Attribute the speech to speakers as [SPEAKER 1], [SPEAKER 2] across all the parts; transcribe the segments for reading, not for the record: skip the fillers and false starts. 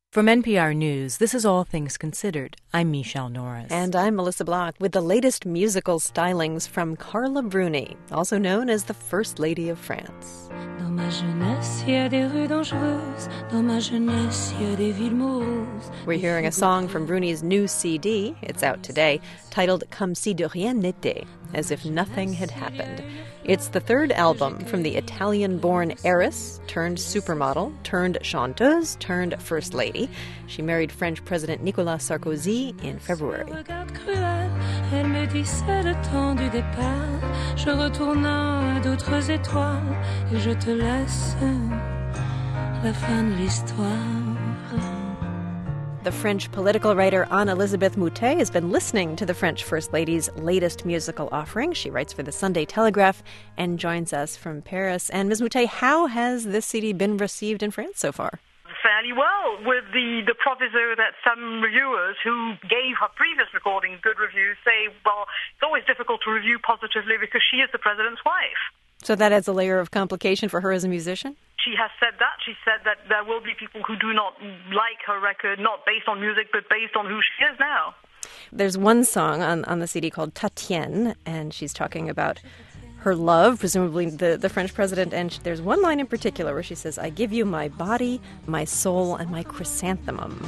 [SPEAKER 1] From NPR News, this is All Things Considered. I'm Michelle Norris.
[SPEAKER 2] And I'm Melissa Block with the latest musical stylings from Carla Bruni, also known as the First Lady of France.
[SPEAKER 3] Dans ma jeunesse, il y a des rues dangereuses. Dans ma jeunesse, il y a des villes moroses.
[SPEAKER 2] We're hearing a song from Bruni's new CD, it's out today, titled Comme si de rien n'était, as if nothing had happened. It's the third album from the Italian-born heiress, turned supermodel, turned chanteuse, turned first lady. She married French President Nicolas Sarkozy in February.
[SPEAKER 3] Elle me dit c'est le temps du départ. Je retourne à d'autres étoiles et je te laisse la fin de l'histoire.
[SPEAKER 2] The French political writer Anne-Elisabeth Moutet has been listening to the French First Lady's latest musical offering. She writes for the Sunday Telegraph and joins us from Paris. And Ms. Moutet, how has this CD been received in France so far?
[SPEAKER 4] Fairly well, with the proviso that some reviewers who gave her previous recordings good reviews say, well, it's always difficult to review positively because she is the president's wife.
[SPEAKER 2] So that adds a layer of complication for her as a musician?
[SPEAKER 4] She has said that. She said that there will be people who do not like her record, not based on music, but based on who she is now.
[SPEAKER 2] There's one song on the CD called Tatienne, and she's talking about her love, presumably the French president, and there's one line in particular where she says, I give you my body, my soul, and my chrysanthemum.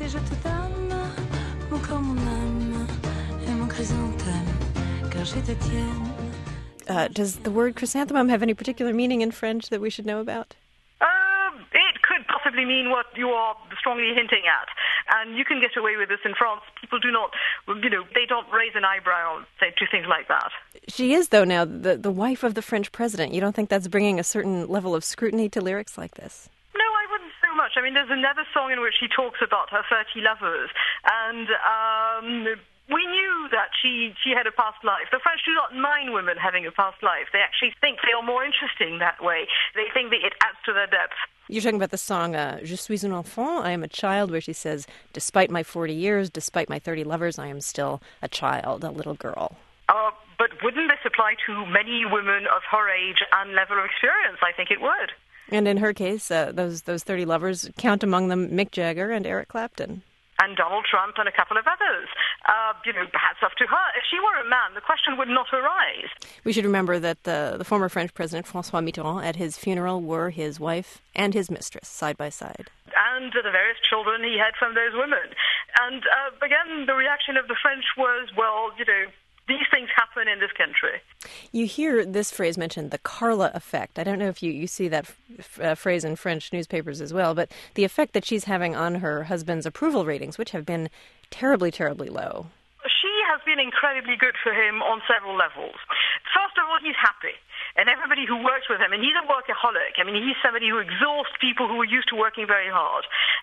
[SPEAKER 2] Does the word chrysanthemum have any particular meaning in French that we should know about?
[SPEAKER 4] It could possibly mean what you are strongly hinting at. And you can get away with this in France. People do not, they don't raise an eyebrow to things like that.
[SPEAKER 2] She is, though, now the wife of the French president. You don't think that's bringing a certain level of scrutiny to lyrics like this?
[SPEAKER 4] No, I wouldn't so much. I mean, there's another song in which she talks about her 30 lovers. And we knew that she had a past life. The French do not mind women having a past life. They actually think they are more interesting that way. They think that it adds to their depth.
[SPEAKER 2] You're talking about the song, Je suis un enfant, I am a child, where she says, despite my 40 years, despite my 30 lovers, I am still a child, a little girl.
[SPEAKER 4] But wouldn't this apply to many women of her age and level of experience? I think it would.
[SPEAKER 2] And in her case, those 30 lovers, count among them Mick Jagger and Eric Clapton.
[SPEAKER 4] And Donald Trump and a couple of others. Hats off to her. If she were a man, the question would not arise.
[SPEAKER 2] We should remember that the former French president, François Mitterrand, at his funeral were his wife and his mistress, side by side.
[SPEAKER 4] And the various children he had from those women. And again, the reaction of the French was, well, these things happen in this country.
[SPEAKER 2] You hear this phrase mentioned, the Carla effect. I don't know if you see that phrase in French newspapers as well, but the effect that she's having on her husband's approval ratings, which have been terribly, terribly low.
[SPEAKER 4] She has been incredibly good for him on several levels. First of all, he's happy. And everybody who works with him, and he's a workaholic. I mean, he's somebody who exhausts people who are used to working very hard.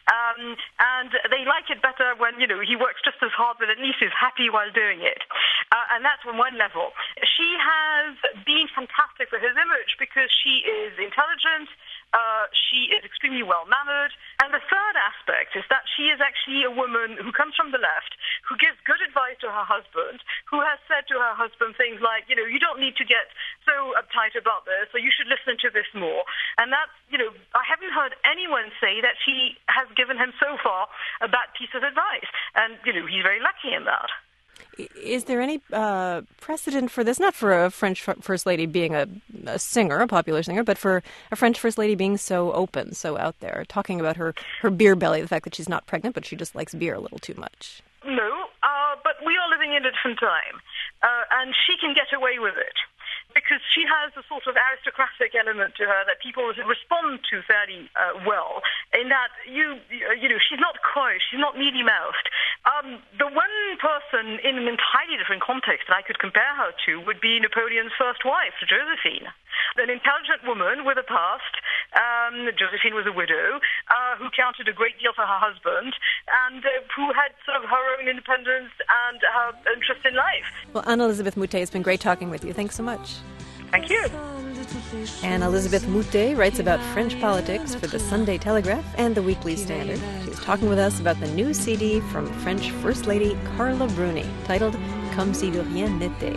[SPEAKER 4] And they like it better when, he works just as hard, but at least is happy while doing it. And that's on one level. She has been fantastic for his image because she is intelligent, she is extremely well-mannered. And the third aspect is that she is actually a woman who comes from the left, who gives good advice to her husband, who has said to her husband things like, you don't need to get so uptight about this, or you should listen to this more. And that's, I haven't heard anyone say that she has given him so far a bad piece of advice. And, he's very lucky in that.
[SPEAKER 2] Is there any precedent for this? Not for a French First Lady being a singer, a popular singer, but for a French First Lady being so open, so out there, talking about her beer belly, the fact that she's not pregnant, but she just likes beer a little too much.
[SPEAKER 4] No, but we are living in a different time, and she can get away with it. Because she has a sort of aristocratic element to her that people respond to fairly well. In that, she's not coy, she's not mealy-mouthed. The one person in an entirely different context that I could compare her to would be Napoleon's first wife, Josephine. An intelligent woman with a past. Josephine was a widow who counted a great deal for her husband and who had sort of her own independence and her interest in life.
[SPEAKER 2] Well, Anne-Elisabeth Moutet, it's been great talking with you. Thanks so much.
[SPEAKER 4] Thank you.
[SPEAKER 2] Anne-Elisabeth Moutet writes about French politics for the Sunday Telegraph and the Weekly Standard. She was talking with us about the new CD from French First Lady Carla Bruni, titled Comme si de rien n'était.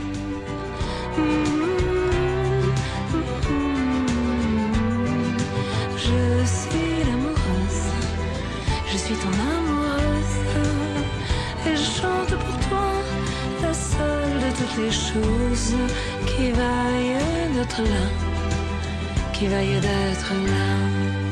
[SPEAKER 3] Je suis l'amoureuse, Je suis ton amoureuse et je chante pour toi la seule de toutes les choses qui vaille d'être là, qui vaille d'être là.